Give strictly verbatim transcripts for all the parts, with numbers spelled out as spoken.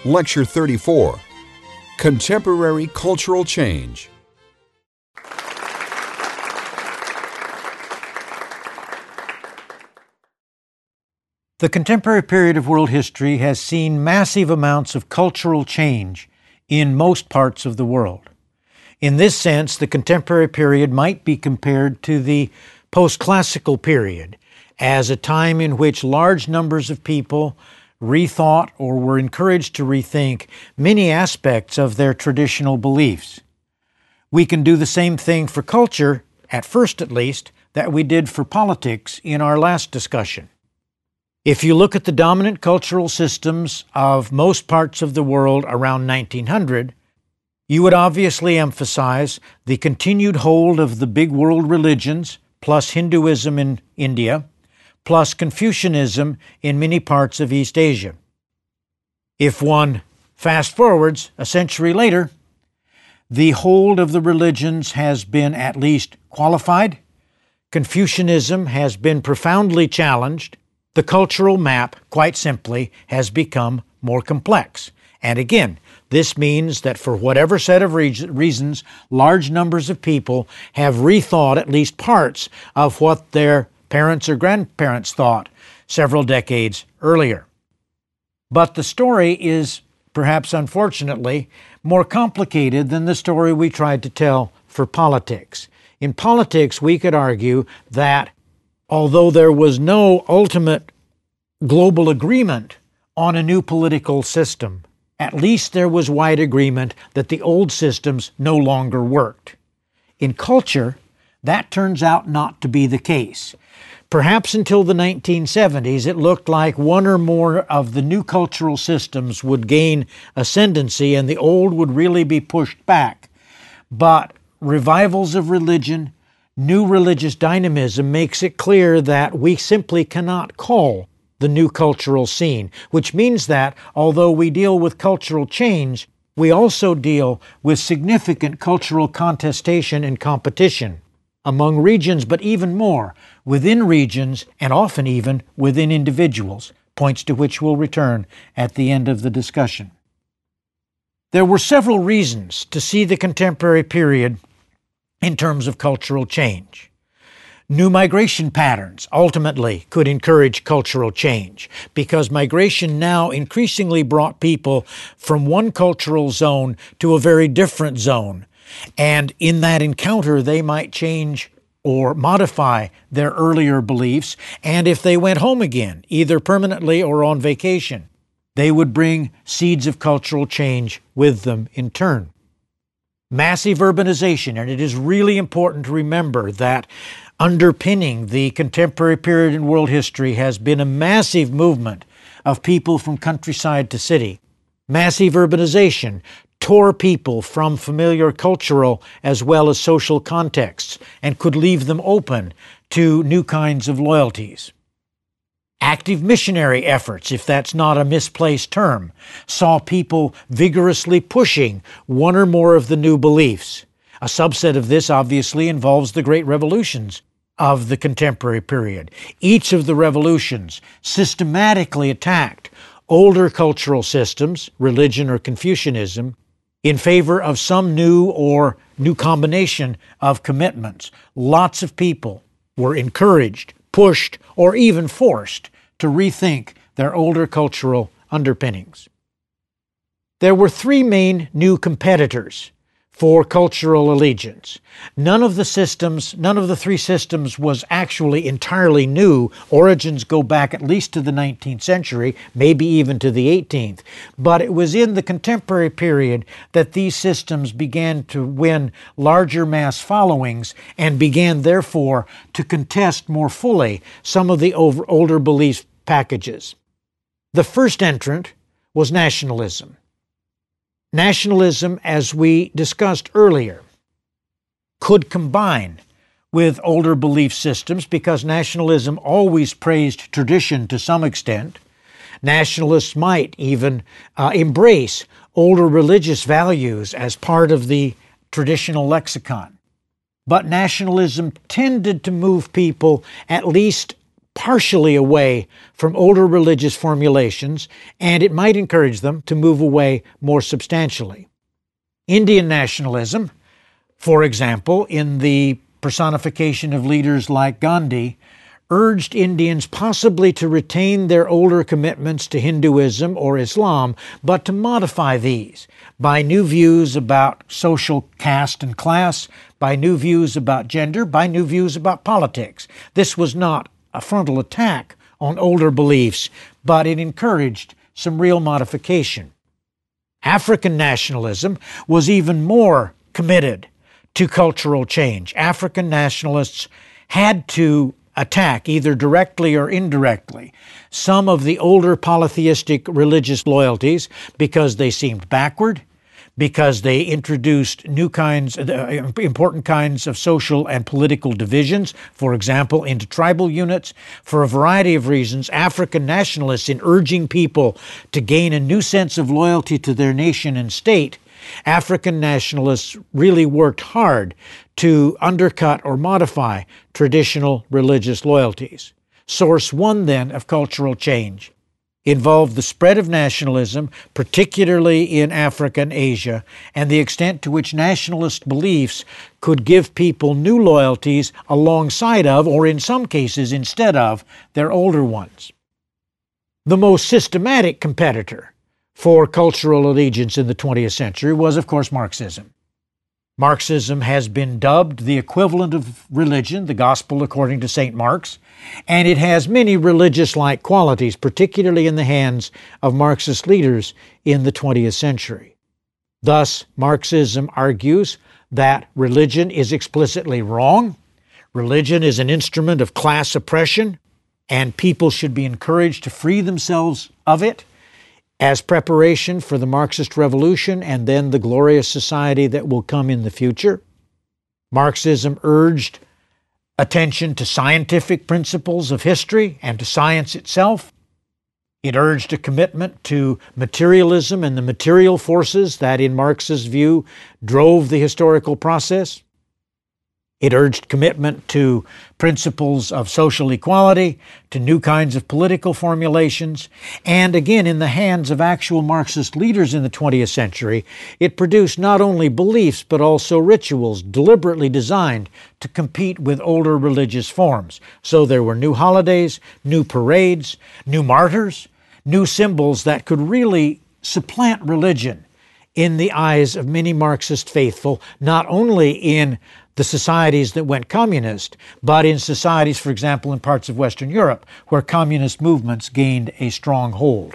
Lecture thirty-four, Contemporary Cultural Change. The contemporary period of world history has seen massive amounts of cultural change in most parts of the world. In this sense, the contemporary period might be compared to the post-classical period as a time in which large numbers of people rethought or were encouraged to rethink many aspects of their traditional beliefs. We can do the same thing for culture, at first at least, that we did for politics in our last discussion. If you look at the dominant cultural systems of most parts of the world around nineteen hundred, you would obviously emphasize the continued hold of the big world religions, plus Hinduism in India, plus Confucianism in many parts of East Asia. If one fast forwards a century later, the hold of the religions has been at least qualified, Confucianism has been profoundly challenged, the cultural map, quite simply, has become more complex. And again, this means that for whatever set of re- reasons, large numbers of people have rethought at least parts of what their parents or grandparents thought several decades earlier. But the story is, perhaps unfortunately, more complicated than the story we tried to tell for politics. In politics, we could argue that although there was no ultimate global agreement on a new political system, at least there was wide agreement that the old systems no longer worked. In culture, that turns out not to be the case. Perhaps until the nineteen seventies, it looked like one or more of the new cultural systems would gain ascendancy and the old would really be pushed back. But revivals of religion, new religious dynamism makes it clear that we simply cannot call the new cultural scene, which means that although we deal with cultural change, we also deal with significant cultural contestation and competition among regions, but even more within regions and often even within individuals, points to which we'll return at the end of the discussion. There were several reasons to see the contemporary period in terms of cultural change. New migration patterns ultimately could encourage cultural change because migration now increasingly brought people from one cultural zone to a very different zone. And in that encounter, they might change or modify their earlier beliefs. And if they went home again, either permanently or on vacation, they would bring seeds of cultural change with them in turn. Massive urbanization, and it is really important to remember that underpinning the contemporary period in world history has been a massive movement of people from countryside to city. Massive urbanization tore people from familiar cultural as well as social contexts and could leave them open to new kinds of loyalties. Active missionary efforts, if that's not a misplaced term, saw people vigorously pushing one or more of the new beliefs. A subset of this obviously involves the great revolutions of the contemporary period. Each of the revolutions systematically attacked older cultural systems, religion or Confucianism, in favor of some new or new combination of commitments. Lots of people were encouraged, pushed, or even forced to rethink their older cultural underpinnings. There were three main new competitors for cultural allegiance. None of the systems, none of the three systems was actually entirely new. Origins go back at least to the nineteenth century, maybe even to the eighteenth. But it was in the contemporary period that these systems began to win larger mass followings and began, therefore, to contest more fully some of the over, older belief packages. The first entrant was nationalism. Nationalism, as we discussed earlier, could combine with older belief systems because nationalism always praised tradition to some extent. Nationalists might even uh, embrace older religious values as part of the traditional lexicon. But nationalism tended to move people at least partially away from older religious formulations, and it might encourage them to move away more substantially. Indian nationalism, for example, in the personification of leaders like Gandhi, urged Indians possibly to retain their older commitments to Hinduism or Islam, but to modify these by new views about social caste and class, by new views about gender, by new views about politics. This was not a frontal attack on older beliefs, but it encouraged some real modification. African nationalism was even more committed to cultural change. African nationalists had to attack, either directly or indirectly, some of the older polytheistic religious loyalties because they seemed backward, because they introduced new kinds, uh, important kinds of social and political divisions, for example, into tribal units. For a variety of reasons, African nationalists, in urging people to gain a new sense of loyalty to their nation and state, African nationalists really worked hard to undercut or modify traditional religious loyalties. Source one, then, of cultural change involved the spread of nationalism, particularly in Africa and Asia, and the extent to which nationalist beliefs could give people new loyalties alongside of, or in some cases instead of, their older ones. The most systematic competitor for cultural allegiance in the twentieth century was, of course, Marxism. Marxism has been dubbed the equivalent of religion, the gospel according to Saint Mark's, and it has many religious-like qualities, particularly in the hands of Marxist leaders in the twentieth century. Thus, Marxism argues that religion is explicitly wrong, religion is an instrument of class oppression, and people should be encouraged to free themselves of it as preparation for the Marxist Revolution and then the glorious society that will come in the future. Marxism urged attention to scientific principles of history and to science itself. It urged a commitment to materialism and the material forces that, in Marx's view, drove the historical process. It urged commitment to principles of social equality, to new kinds of political formulations, and again, in the hands of actual Marxist leaders in the twentieth century, it produced not only beliefs but also rituals deliberately designed to compete with older religious forms. So there were new holidays, new parades, new martyrs, new symbols that could really supplant religion in the eyes of many Marxist faithful, not only in the societies that went communist, but in societies, for example, in parts of Western Europe, where communist movements gained a strong hold.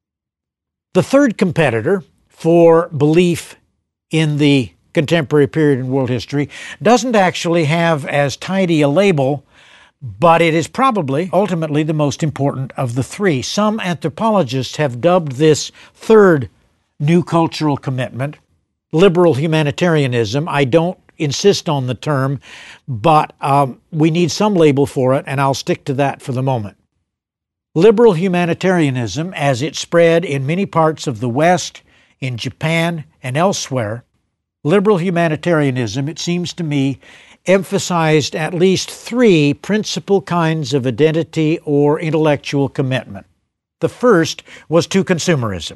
The third competitor for belief in the contemporary period in world history doesn't actually have as tidy a label, but it is probably ultimately the most important of the three. Some anthropologists have dubbed this third new cultural commitment liberal humanitarianism. I don't insist on the term, but um, we need some label for it, and I'll stick to that for the moment. Liberal humanitarianism, as it spread in many parts of the West, in Japan, and elsewhere, liberal humanitarianism, it seems to me, emphasized at least three principal kinds of identity or intellectual commitment. The first was to consumerism.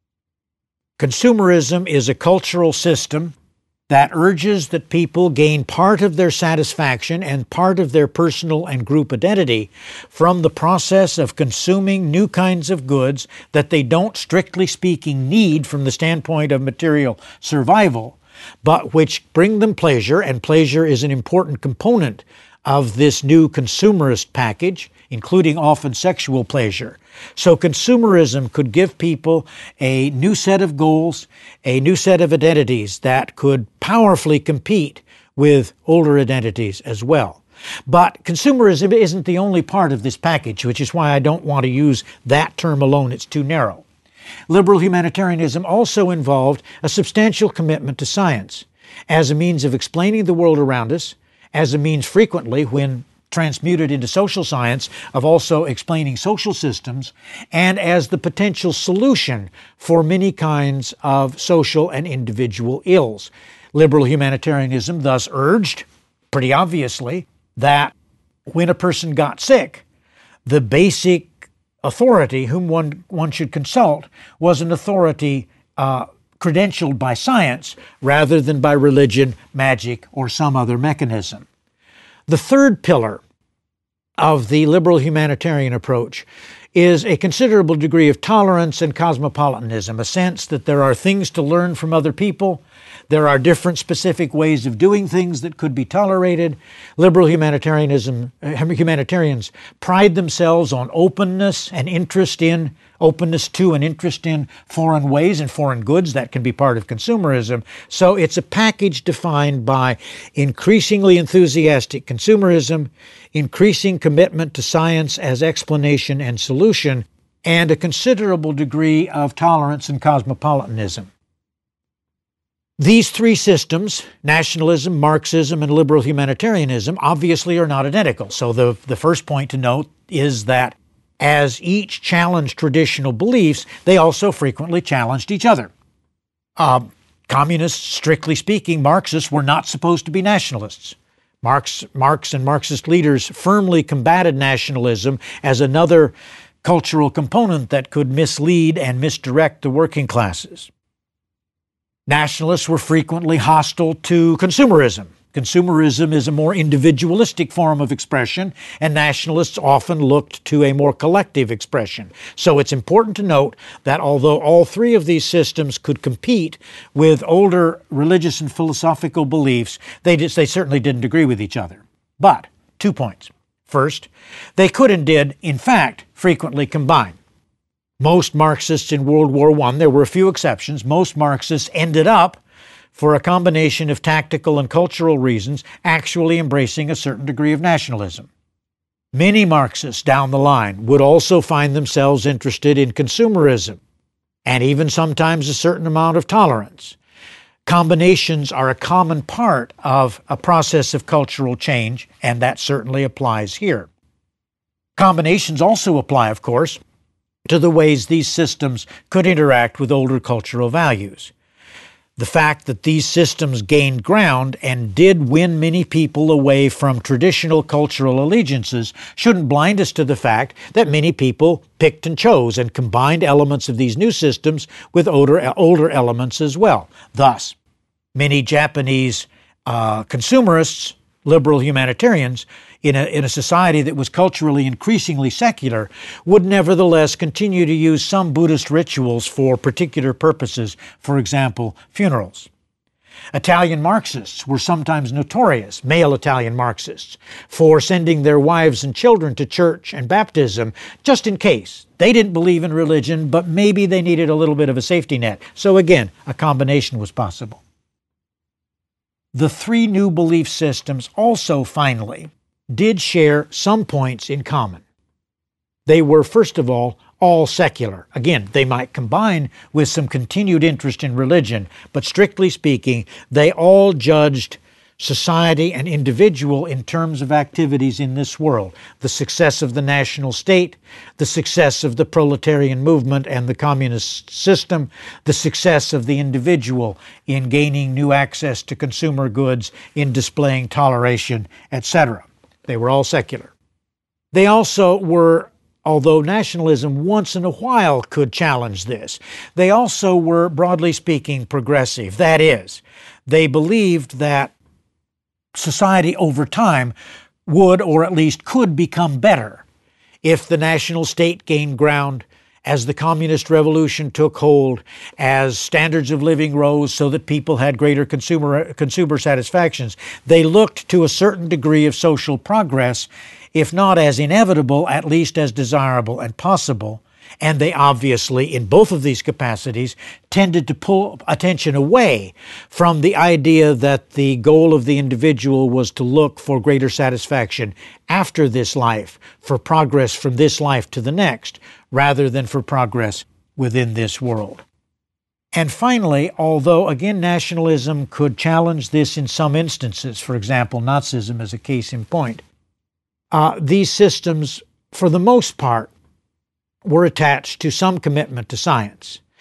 Consumerism is a cultural system that urges that people gain part of their satisfaction and part of their personal and group identity from the process of consuming new kinds of goods that they don't, strictly speaking, need from the standpoint of material survival, but which bring them pleasure, and pleasure is an important component of this new consumerist package, including often sexual pleasure. So consumerism could give people a new set of goals, a new set of identities that could powerfully compete with older identities as well. But consumerism isn't the only part of this package, which is why I don't want to use that term alone. It's too narrow. Liberal humanitarianism also involved a substantial commitment to science as a means of explaining the world around us, as a means frequently, when transmuted into social science, of also explaining social systems, and as the potential solution for many kinds of social and individual ills. Liberal humanitarianism thus urged, pretty obviously, that when a person got sick, the basic authority whom one, one should consult was an authority uh, credentialed by science rather than by religion, magic, or some other mechanism. The third pillar of the liberal humanitarian approach is a considerable degree of tolerance and cosmopolitanism, a sense that there are things to learn from other people. There are different specific ways of doing things that could be tolerated. Liberal humanitarianism, humanitarians pride themselves on openness and interest in, openness to and interest in foreign ways and foreign goods. That can be part of consumerism. So it's a package defined by increasingly enthusiastic consumerism, increasing commitment to science as explanation and solution, and a considerable degree of tolerance and cosmopolitanism. These three systems, nationalism, Marxism, and liberal humanitarianism, obviously are not identical. So the, the first point to note is that as each challenged traditional beliefs, they also frequently challenged each other. Uh, communists, strictly speaking, Marxists, were not supposed to be nationalists. Marx, Marx and Marxist leaders firmly combated nationalism as another cultural component that could mislead and misdirect the working classes. Nationalists were frequently hostile to consumerism. Consumerism is a more individualistic form of expression, and nationalists often looked to a more collective expression. So it's important to note that although all three of these systems could compete with older religious and philosophical beliefs, they, just, they certainly didn't agree with each other. But, two points. First, they could and did, in fact, frequently combine. Most Marxists in World War One, there were a few exceptions, most Marxists ended up, for a combination of tactical and cultural reasons, actually embracing a certain degree of nationalism. Many Marxists down the line would also find themselves interested in consumerism, and even sometimes a certain amount of tolerance. Combinations are a common part of a process of cultural change, and that certainly applies here. Combinations also apply, of course, to the ways these systems could interact with older cultural values. The fact that these systems gained ground and did win many people away from traditional cultural allegiances shouldn't blind us to the fact that many people picked and chose and combined elements of these new systems with older, older elements as well. Thus, many Japanese uh, consumerists, liberal humanitarians, in a, in a society that was culturally increasingly secular, would nevertheless continue to use some Buddhist rituals for particular purposes, for example, funerals. Italian Marxists were sometimes notorious, male Italian Marxists, for sending their wives and children to church and baptism just in case. They didn't believe in religion, but maybe they needed a little bit of a safety net. So again, a combination was possible. The three new belief systems also, finally, did share some points in common. They were, first of all, all secular. Again, they might combine with some continued interest in religion, but strictly speaking, they all judged society and individual in terms of activities in this world. The success of the national state, the success of the proletarian movement and the communist system, the success of the individual in gaining new access to consumer goods, in displaying toleration, et cetera. They were all secular. They also were, although nationalism once in a while could challenge this, they also were, broadly speaking, progressive. That is, they believed that society over time would, or at least could, become better if the national state gained ground, as the communist revolution took hold, as standards of living rose so that people had greater consumer, consumer satisfactions. They looked to a certain degree of social progress, if not as inevitable, at least as desirable and possible. And they obviously, in both of these capacities, tended to pull attention away from the idea that the goal of the individual was to look for greater satisfaction after this life, for progress from this life to the next, rather than for progress within this world. And finally, although again nationalism could challenge this in some instances, for example, Nazism as a case in point, uh, these systems, for the most part, were attached to some commitment to science.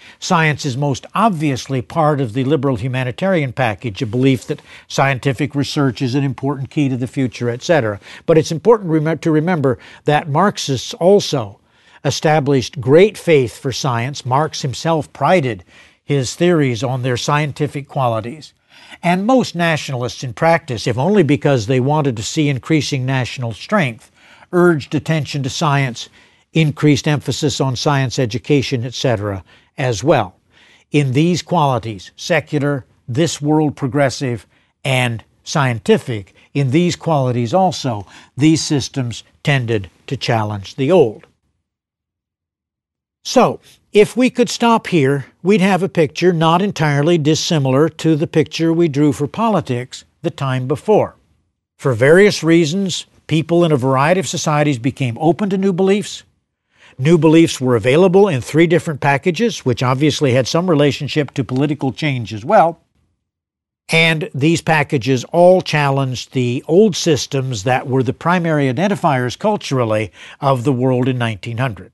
Science is most obviously part of the liberal humanitarian package, a belief that scientific research is an important key to the future, et cetera. But it's important to remember that Marxists also established great faith for science. Marx himself prided his theories on their scientific qualities. And most nationalists in practice, if only because they wanted to see increasing national strength, urged attention to science, increased emphasis on science education, et cetera, as well. In these qualities, secular, this world progressive, and scientific, in these qualities also, these systems tended to challenge the old. So, if we could stop here, we'd have a picture not entirely dissimilar to the picture we drew for politics the time before. For various reasons, people in a variety of societies became open to new beliefs. New beliefs were available in three different packages, which obviously had some relationship to political change as well. And these packages all challenged the old systems that were the primary identifiers culturally of the world in nineteen hundred.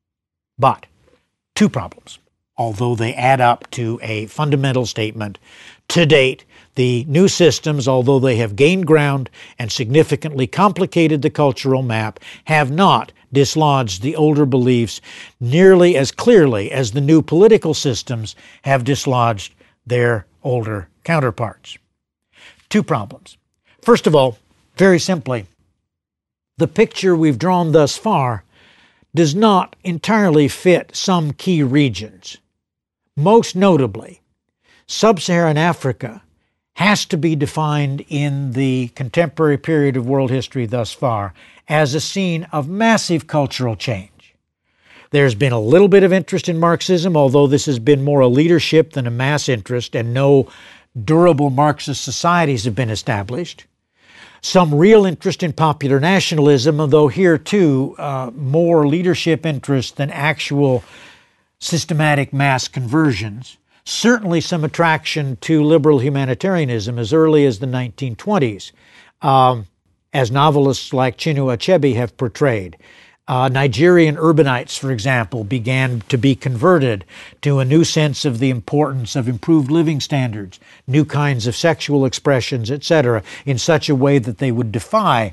But two problems, although they add up to a fundamental statement. To date, the new systems, although they have gained ground and significantly complicated the cultural map, have not dislodged the older beliefs nearly as clearly as the new political systems have dislodged their older counterparts. Two problems. First of all, very simply, the picture we've drawn thus far does not entirely fit some key regions. Most notably, Sub-Saharan Africa has to be defined in the contemporary period of world history thus far as a scene of massive cultural change. There's been a little bit of interest in Marxism, although this has been more a leadership than a mass interest, and no durable Marxist societies have been established. Some real interest in popular nationalism, although here too, uh, more leadership interest than actual systematic mass conversions. Certainly some attraction to liberal humanitarianism as early as the nineteen twenties, um, as novelists like Chinua Achebe have portrayed. Uh, Nigerian urbanites, for example, began to be converted to a new sense of the importance of improved living standards, new kinds of sexual expressions, et cetera, in such a way that they would defy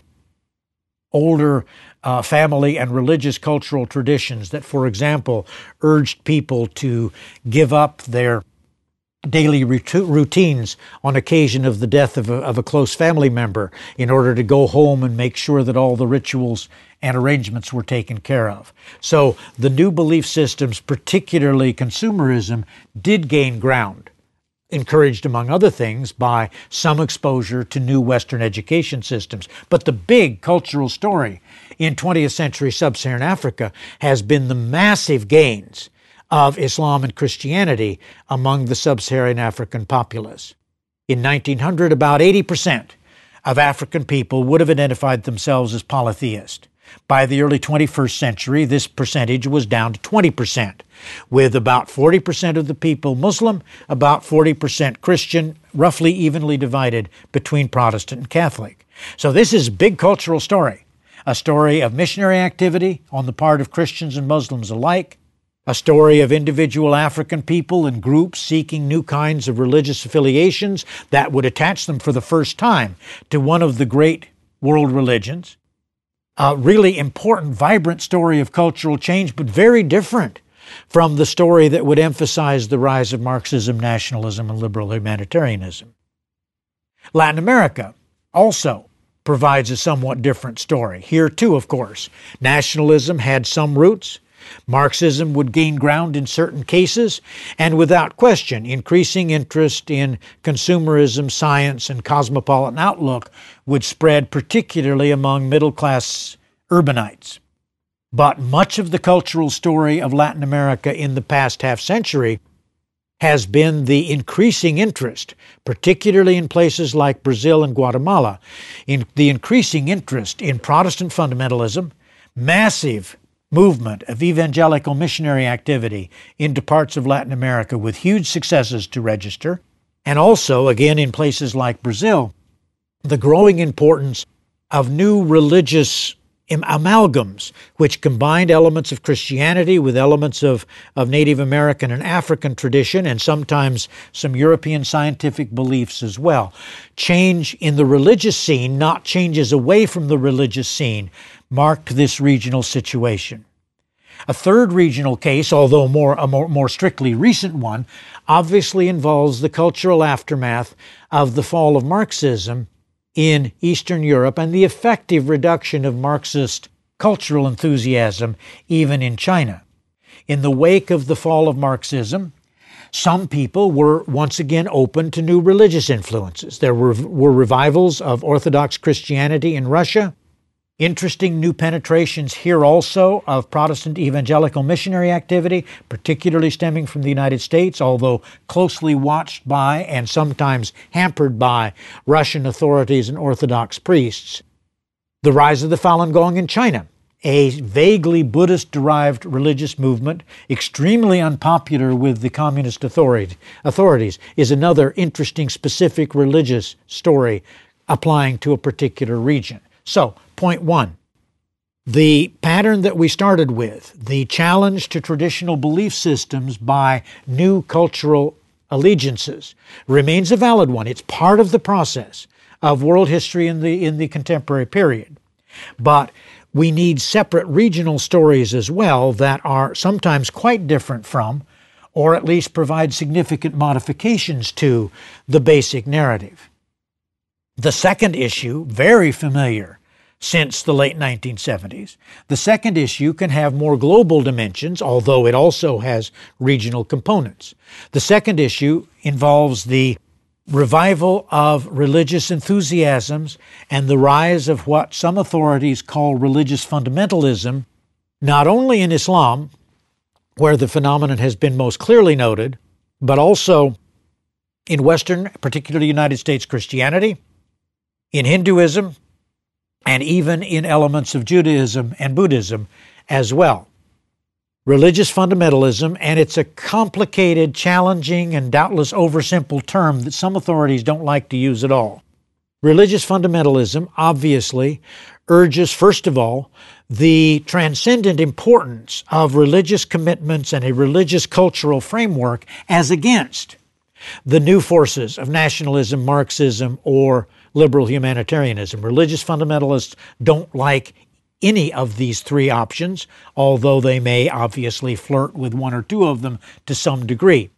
older uh, family and religious cultural traditions that, for example, urged people to give up their daily routines on occasion of the death of a, of a close family member in order to go home and make sure that all the rituals and arrangements were taken care of. So the new belief systems, particularly consumerism, did gain ground, encouraged, among other things, by some exposure to new Western education systems. But the big cultural story in twentieth century Sub-Saharan Africa has been the massive gains of Islam and Christianity among the Sub-Saharan African populace. In nineteen hundred, about eighty percent of African people would have identified themselves as polytheist. By the early twenty-first century, this percentage was down to twenty percent, with about forty percent of the people Muslim, about forty percent Christian, roughly evenly divided between Protestant and Catholic. So this is a big cultural story, a story of missionary activity on the part of Christians and Muslims alike, a story of individual African people and groups seeking new kinds of religious affiliations that would attach them for the first time to one of the great world religions. A really important, vibrant story of cultural change, but very different from the story that would emphasize the rise of Marxism, nationalism, and liberal humanitarianism. Latin America also provides a somewhat different story. Here too, of course, nationalism had some roots. Marxism would gain ground in certain cases, and without question, increasing interest in consumerism, science, and cosmopolitan outlook would spread particularly among middle-class urbanites. But much of the cultural story of Latin America in the past half-century has been the increasing interest, particularly in places like Brazil and Guatemala, in the increasing interest in Protestant fundamentalism, massive movement of evangelical missionary activity into parts of Latin America with huge successes to register, and also, again, in places like Brazil, the growing importance of new religious am- amalgams which combined elements of Christianity with elements of, of Native American and African tradition, and sometimes some European scientific beliefs as well. Change in the religious scene, not changes away from the religious scene, marked this regional situation. A third regional case, although more, a more, more strictly recent one, obviously involves the cultural aftermath of the fall of Marxism in Eastern Europe and the effective reduction of Marxist cultural enthusiasm even in China. In the wake of the fall of Marxism, some people were once again open to new religious influences. There were, were revivals of Orthodox Christianity in Russia, interesting new penetrations here also of Protestant evangelical missionary activity, particularly stemming from the United States, although closely watched by and sometimes hampered by Russian authorities and Orthodox priests. The rise of the Falun Gong in China, a vaguely Buddhist-derived religious movement, extremely unpopular with the communist authority, authorities, is another interesting specific religious story applying to a particular region. So, point one, the pattern that we started with, the challenge to traditional belief systems by new cultural allegiances, remains a valid one. It's part of the process of world history in the, in the contemporary period. But we need separate regional stories as well that are sometimes quite different from, or at least provide significant modifications to, the basic narrative. The second issue, very familiar since the late nineteen seventies, the second issue can have more global dimensions, although it also has regional components. The second issue involves the revival of religious enthusiasms and the rise of what some authorities call religious fundamentalism, not only in Islam, where the phenomenon has been most clearly noted, but also in Western, particularly United States Christianity, in Hinduism, and even in elements of Judaism and Buddhism as well. Religious fundamentalism, and it's a complicated, challenging, and doubtless oversimple term that some authorities don't like to use at all. Religious fundamentalism obviously urges, first of all, the transcendent importance of religious commitments and a religious cultural framework as against the new forces of nationalism, Marxism, or liberal humanitarianism. Religious fundamentalists don't like any of these three options, although they may obviously flirt with one or two of them to some degree.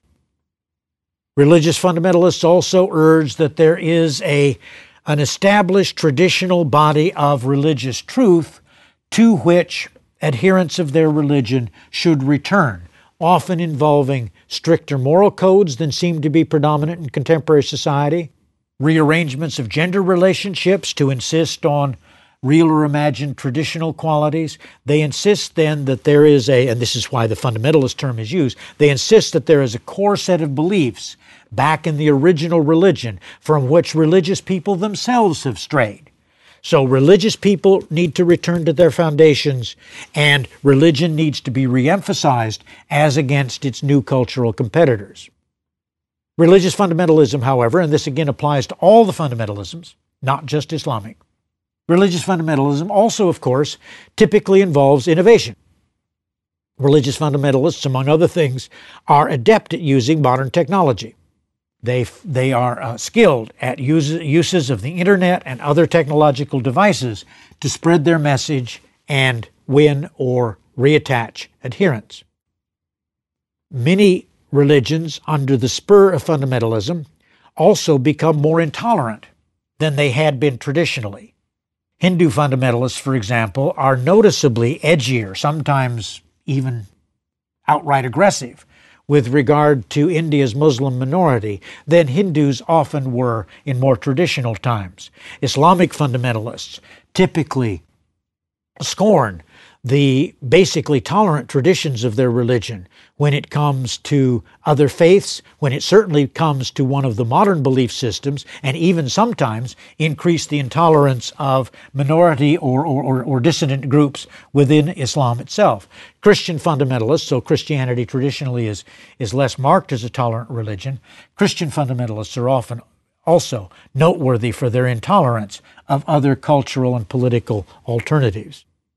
Religious fundamentalists also urge that there is a, an established traditional body of religious truth to which adherents of their religion should return, often involving stricter moral codes than seem to be predominant in contemporary society, rearrangements of gender relationships to insist on real or imagined traditional qualities. They insist then that there is a, and this is why the fundamentalist term is used, they insist that there is a core set of beliefs back in the original religion from which religious people themselves have strayed. So religious people need to return to their foundations, and religion needs to be reemphasized as against its new cultural competitors. Religious fundamentalism, however, and this again applies to all the fundamentalisms, not just Islamic, religious fundamentalism also, of course, typically involves innovation. Religious fundamentalists, among other things, are adept at using modern technology. They, they are uh, skilled at use, uses of the internet and other technological devices to spread their message and win or reattach adherents. Many religions, under the spur of fundamentalism, also become more intolerant than they had been traditionally. Hindu fundamentalists, for example, are noticeably edgier, sometimes even outright aggressive, with regard to India's Muslim minority than Hindus often were in more traditional times. Islamic fundamentalists typically scorn the basically tolerant traditions of their religion when it comes to other faiths, when it certainly comes to one of the modern belief systems, and even sometimes increase the intolerance of minority or, or, or, or dissident groups within Islam itself. Christian fundamentalists, so Christianity traditionally is, is less marked as a tolerant religion, Christian fundamentalists are often also noteworthy for their intolerance of other cultural and political alternatives.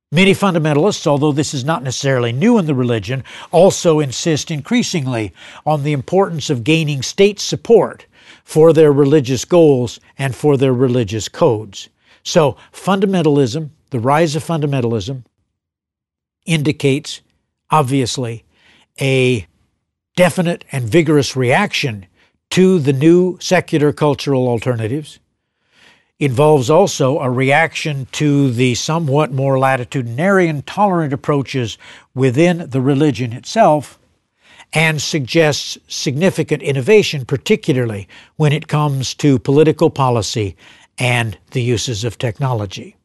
Many fundamentalists, although this is not necessarily new in the religion, also insist increasingly on the importance of gaining state support for their religious goals and for their religious codes. So fundamentalism, the rise of fundamentalism, indicates, obviously, a definite and vigorous reaction to the new secular cultural alternatives. Involves also a reaction to the somewhat more latitudinarian, tolerant approaches within the religion itself, and suggests significant innovation, particularly when it comes to political policy and the uses of technology.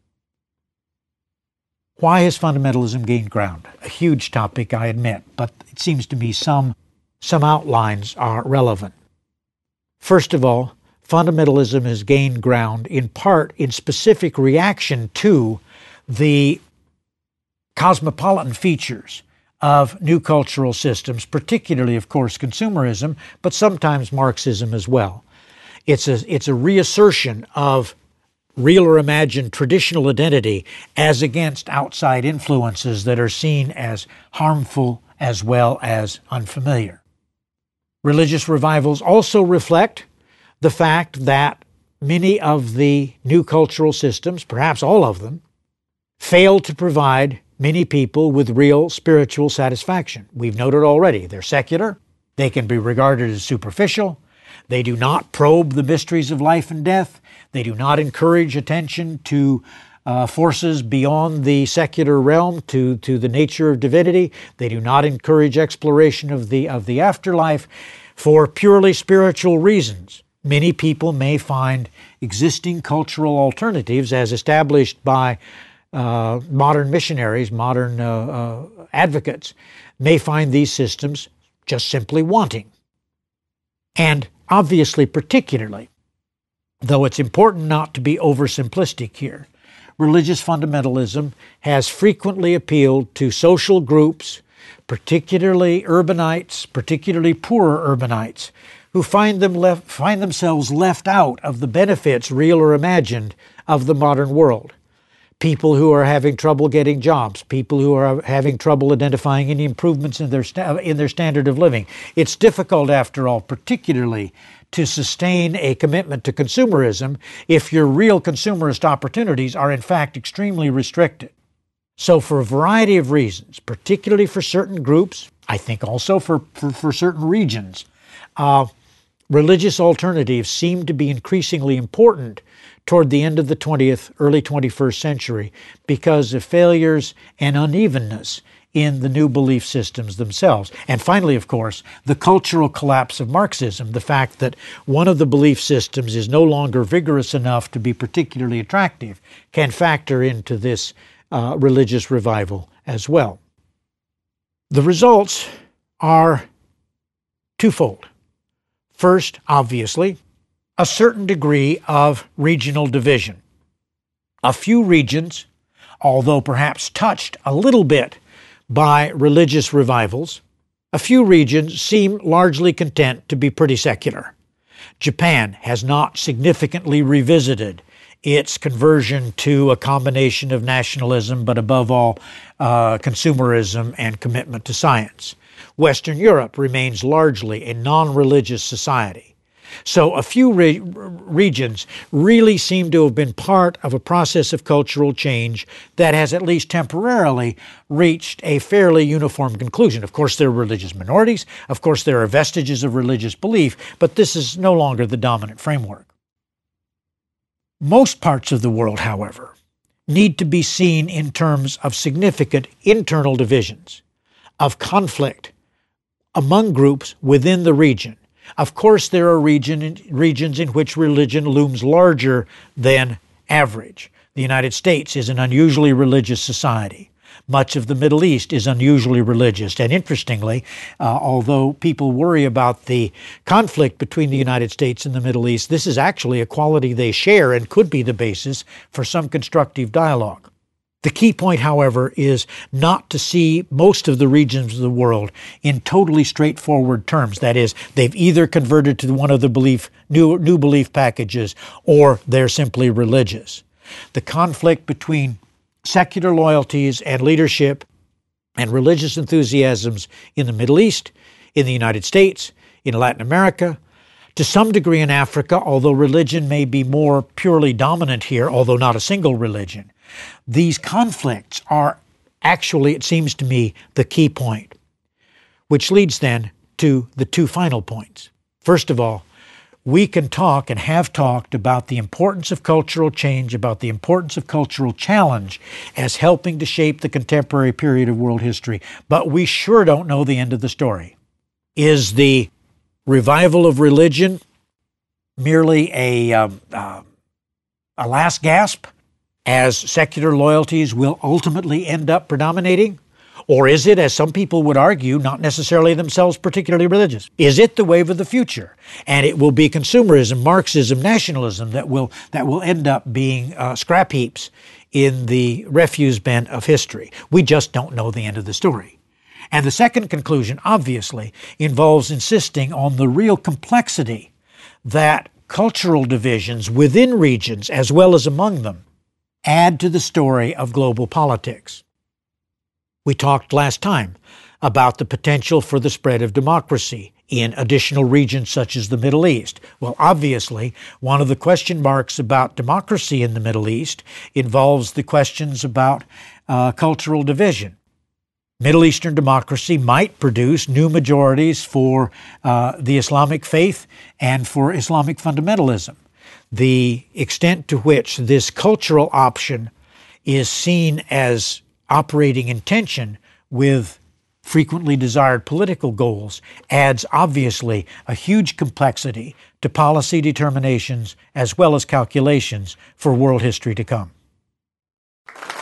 Why has fundamentalism gained ground? A huge topic, I admit, but it seems to me some, some outlines are relevant. First of all, fundamentalism has gained ground in part in specific reaction to the cosmopolitan features of new cultural systems, particularly, of course, consumerism, but sometimes Marxism as well. It's a, it's a reassertion of real or imagined traditional identity as against outside influences that are seen as harmful as well as unfamiliar. Religious revivals also reflect the fact that many of the new cultural systems, perhaps all of them, fail to provide many people with real spiritual satisfaction. We've noted already, they're secular, they can be regarded as superficial, they do not probe the mysteries of life and death, they do not encourage attention to uh, forces beyond the secular realm, to, to the nature of divinity, they do not encourage exploration of the, of the afterlife for purely spiritual reasons. Many people may find existing cultural alternatives as established by uh, modern missionaries, modern uh, uh, advocates, may find these systems just simply wanting. And obviously, particularly, though it's important not to be oversimplistic here, religious fundamentalism has frequently appealed to social groups, particularly urbanites, particularly poorer urbanites, who find them left, find themselves left out of the benefits, real or imagined, of the modern world. People who are having trouble getting jobs, people who are having trouble identifying any improvements in their sta- in their standard of living. It's difficult, after all, particularly to sustain a commitment to consumerism if your real consumerist opportunities are in fact extremely restricted. So for a variety of reasons, particularly for certain groups, I think also for, for, for certain regions, uh, religious alternatives seem to be increasingly important toward the end of the twentieth, early twenty-first century because of failures and unevenness in the new belief systems themselves. And finally, of course, the cultural collapse of Marxism, the fact that one of the belief systems is no longer vigorous enough to be particularly attractive, can factor into this uh, religious revival as well. The results are twofold. First, obviously, a certain degree of regional division. A few regions, although perhaps touched a little bit by religious revivals, a few regions seem largely content to be pretty secular. Japan has not significantly revisited its conversion to a combination of nationalism, but above all, uh, consumerism and commitment to science. Western Europe remains largely a non-religious society. So a few re- regions really seem to have been part of a process of cultural change that has at least temporarily reached a fairly uniform conclusion. Of course, there are religious minorities. Of course, there are vestiges of religious belief, but this is no longer the dominant framework. Most parts of the world, however, need to be seen in terms of significant internal divisions, of conflict among groups within the region. Of course, there are region, regions in which religion looms larger than average. The United States is an unusually religious society. Much of the Middle East is unusually religious. And interestingly, uh, although people worry about the conflict between the United States and the Middle East, this is actually a quality they share and could be the basis for some constructive dialogue. The key point, however, is not to see most of the regions of the world in totally straightforward terms. That is, they've either converted to one of the belief, new, new belief packages or they're simply religious. The conflict between secular loyalties and leadership and religious enthusiasms in the Middle East, in the United States, in Latin America, to some degree in Africa, although religion may be more purely dominant here, although not a single religion. These conflicts are actually, it seems to me, the key point, which leads then to the two final points. First of all, we can talk and have talked about the importance of cultural change, about the importance of cultural challenge as helping to shape the contemporary period of world history, but we sure don't know the end of the story. Is the revival of religion merely a, uh, uh, a last gasp, as secular loyalties will ultimately end up predominating? Or is it, as some people would argue, not necessarily themselves particularly religious? Is it the wave of the future? And it will be consumerism, Marxism, nationalism that will that will end up being uh, scrap heaps in the refuse bin of history. We just don't know the end of the story. And the second conclusion, obviously, involves insisting on the real complexity that cultural divisions within regions, as well as among them, add to the story of global politics. We talked last time about the potential for the spread of democracy in additional regions such as the Middle East. Well, obviously, one of the question marks about democracy in the Middle East involves the questions about uh, cultural division. Middle Eastern democracy might produce new majorities for uh, the Islamic faith and for Islamic fundamentalism. The extent to which this cultural option is seen as operating in tension with frequently desired political goals adds obviously a huge complexity to policy determinations as well as calculations for world history to come.